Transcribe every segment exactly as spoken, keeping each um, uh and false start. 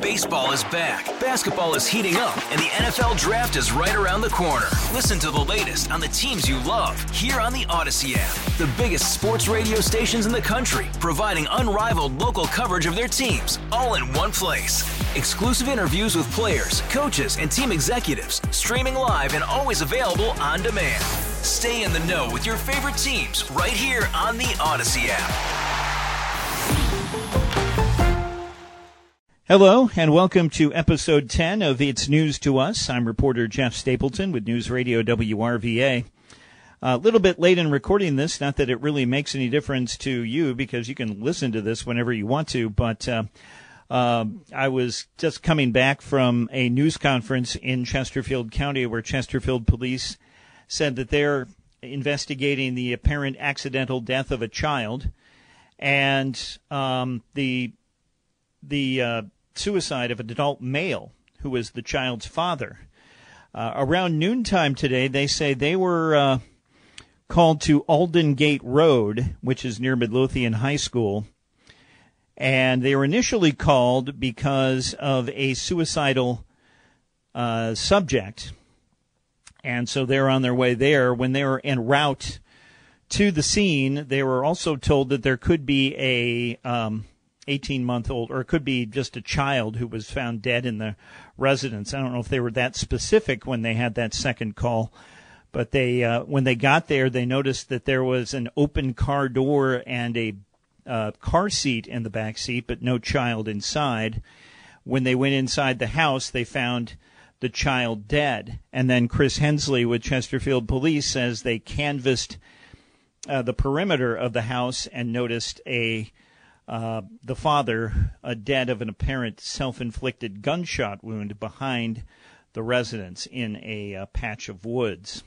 Baseball is back, basketball is heating up, and the N F L Draft is right around the corner. Listen to the latest on the teams you love here on the Odyssey app. The biggest sports radio stations in the country, providing unrivaled local coverage of their teams, all in one place. Exclusive interviews with players, coaches, and team executives, streaming live and always available on demand. Stay in the know with your favorite teams right here on the Odyssey app. Hello, and welcome to episode ten of It's News to Us. I'm reporter Jeff Stapleton with News Radio W R V A. A little bit late in recording this, not that it really makes any difference to you because you can listen to this whenever you want to, but uh, uh, I was just coming back from a news conference in Chesterfield County where Chesterfield police said that they're investigating the apparent accidental death of a child and um, the the uh, suicide of an adult male who was the child's father. Uh, around noontime today, they say they were uh, called to Alden Gate Road, which is near Midlothian High School, and they were initially called because of a suicidal uh, subject, and so they're on their way there. When they were en route to the scene, they were also told that there could be a um, eighteen-month-old, or it could be just a child who was found dead in the residence. I don't know if they were that specific when they had that second call, but they, uh, when they got there, they noticed that there was an open car door and a uh, car seat in the back seat, but no child inside. When they went inside the house, they found the child dead. And then Chris Hensley with Chesterfield Police says they canvassed uh, the perimeter of the house and noticed a Uh, the father, uh, dead of an apparent self-inflicted gunshot wound behind the residence in a uh, patch of woods.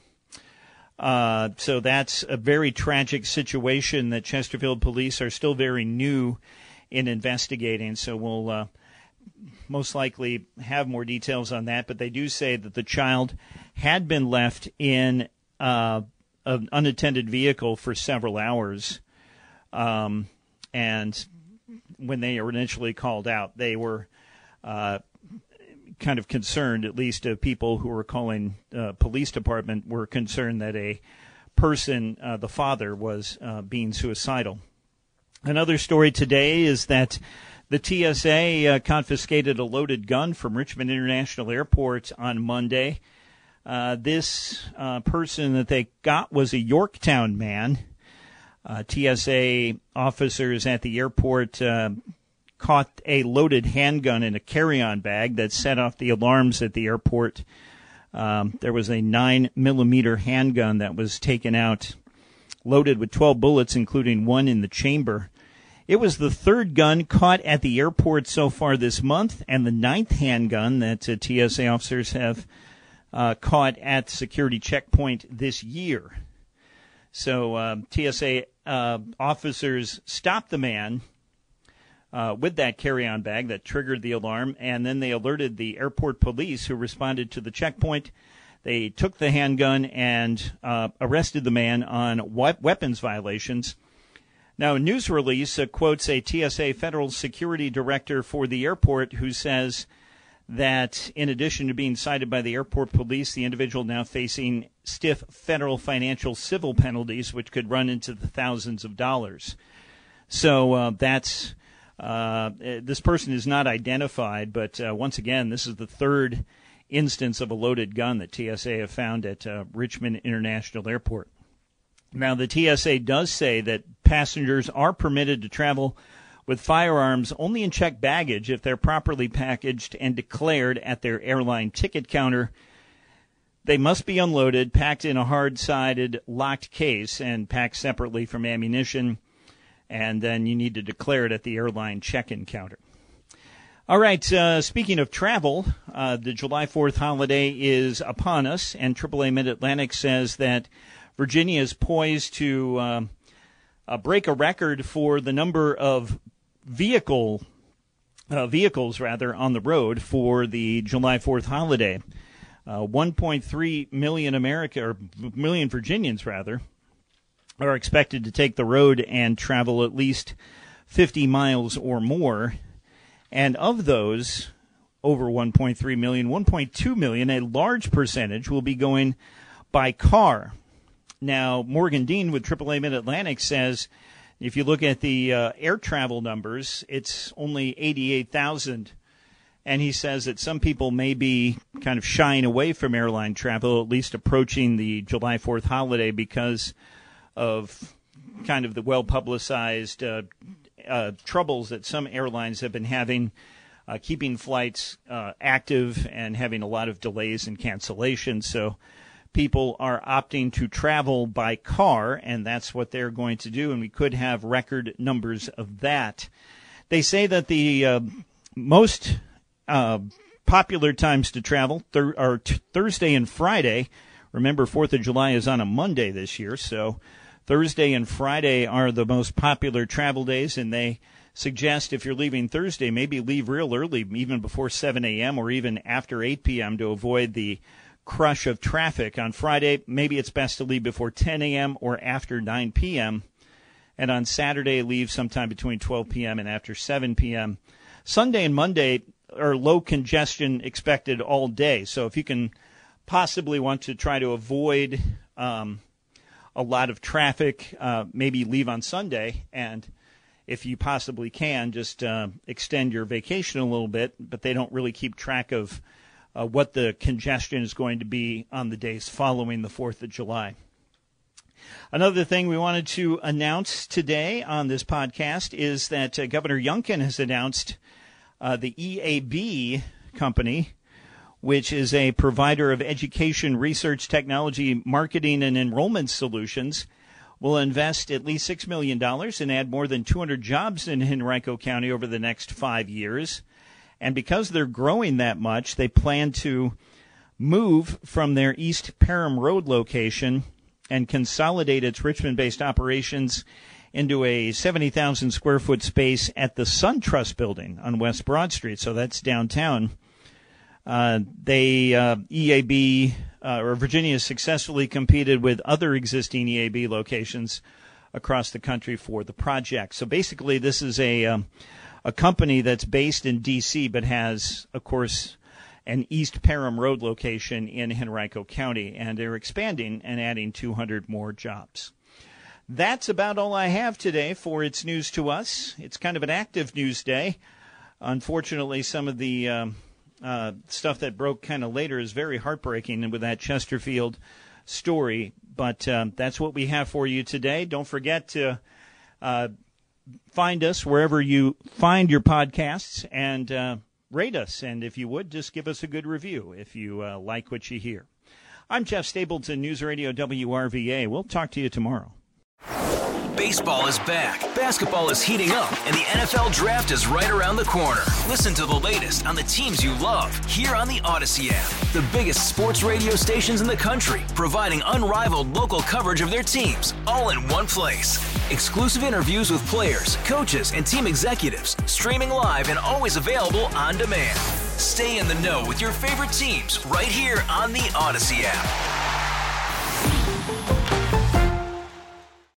Uh, so that's a very tragic situation that Chesterfield police are still very new in investigating. So we'll uh, most likely have more details on that. But they do say that the child had been left in uh, an unattended vehicle for several hours. Um And when they were initially called out, they were uh, kind of concerned, at least uh, people who were calling uh, police department were concerned that a person, uh, the father, was uh, being suicidal. Another story today is that the T S A uh, confiscated a loaded gun from Richmond International Airport on Monday. Uh, this uh, person that they got was a Yorktown man. Uh, T S A officers at the airport uh, caught a loaded handgun in a carry-on bag that set off the alarms at the airport. Um, there was a nine millimeter handgun that was taken out, loaded with twelve bullets, including one in the chamber. It was the third gun caught at the airport so far this month, and the ninth handgun that uh, T S A officers have uh, caught at security checkpoint this year. So uh, T S A uh, officers stopped the man uh, with that carry-on bag that triggered the alarm, and then they alerted the airport police who responded to the checkpoint. They took the handgun and uh, arrested the man on we- weapons violations. Now, a news release uh, quotes a T S A federal security director for the airport who says that in addition to being cited by the airport police, the individual now facing stiff federal financial civil penalties, which could run into the thousands of dollars. So uh, that's uh, this person is not identified, but uh, once again, this is the third instance of a loaded gun that T S A have found at uh, Richmond International Airport. Now, the T S A does say that passengers are permitted to travel with firearms only in checked baggage if they're properly packaged and declared at their airline ticket counter. They must be unloaded, packed in a hard-sided locked case, and packed separately from ammunition, and then you need to declare it at the airline check-in counter. All right, uh, speaking of travel, uh, the July fourth holiday is upon us, and triple A Mid-Atlantic says that Virginia is poised to uh, uh, break a record for the number of vehicle uh, vehicles rather on the road for the July fourth holiday. Uh, one point three million America or million Virginians rather are expected to take the road and travel at least fifty miles or more. And of those, over one point three million. one point two million, a large percentage, will be going by car. Now, Morgan Dean with triple A Mid-Atlantic says if you look at the uh, air travel numbers, it's only eighty-eight thousand. And he says that some people may be kind of shying away from airline travel, at least approaching the July fourth holiday, because of kind of the well-publicized uh, uh, troubles that some airlines have been having, uh, keeping flights uh, active and having a lot of delays and cancellations. So people are opting to travel by car, and that's what they're going to do, and we could have record numbers of that. They say that the uh, most uh, popular times to travel thir- are t- Thursday and Friday. Remember, fourth of July is on a Monday this year, so Thursday and Friday are the most popular travel days, and they suggest if you're leaving Thursday, maybe leave real early, even before seven a.m. or even after eight p.m. to avoid the crush of traffic. On Friday, maybe it's best to leave before ten a.m. or after nine p.m. And on Saturday, leave sometime between twelve p.m. and after seven p.m. Sunday and Monday are low congestion expected all day. So if you can possibly want to try to avoid um, a lot of traffic, uh, maybe leave on Sunday. And if you possibly can, just uh, extend your vacation a little bit. But they don't really keep track of Uh, what the congestion is going to be on the days following the fourth of July. Another thing we wanted to announce today on this podcast is that uh, Governor Youngkin has announced uh, the E A B company, which is a provider of education, research, technology, marketing, and enrollment solutions, will invest at least six million dollars and add more than two hundred jobs in Henrico County over the next five years. And because they're growing that much, they plan to move from their East Parham Road location and consolidate its Richmond-based operations into a seventy thousand square foot space at the SunTrust building on West Broad Street. So that's downtown. Uh, they uh, E A B uh, or Virginia successfully competed with other existing E A B locations across the country for the project. So basically, this is a um, a company that's based in D C but has, of course, an East Parham Road location in Henrico County, and they're expanding and adding two hundred more jobs. That's about all I have today for It's News to Us. It's kind of an active news day. Unfortunately, some of the um, uh, stuff that broke kind of later is very heartbreaking, and with that Chesterfield story, but um, that's what we have for you today. Don't forget to uh, find us wherever you find your podcasts and uh, rate us. And if you would, just give us a good review if you uh, like what you hear. I'm Jeff Stapleton, News Radio W R V A. We'll talk to you tomorrow. Baseball is back, basketball is heating up, and the N F L Draft is right around the corner. Listen to the latest on the teams you love here on the Odyssey app. The biggest sports radio stations in the country, providing unrivaled local coverage of their teams, all in one place. Exclusive interviews with players, coaches, and team executives, streaming live and always available on demand. Stay in the know with your favorite teams right here on the Odyssey app.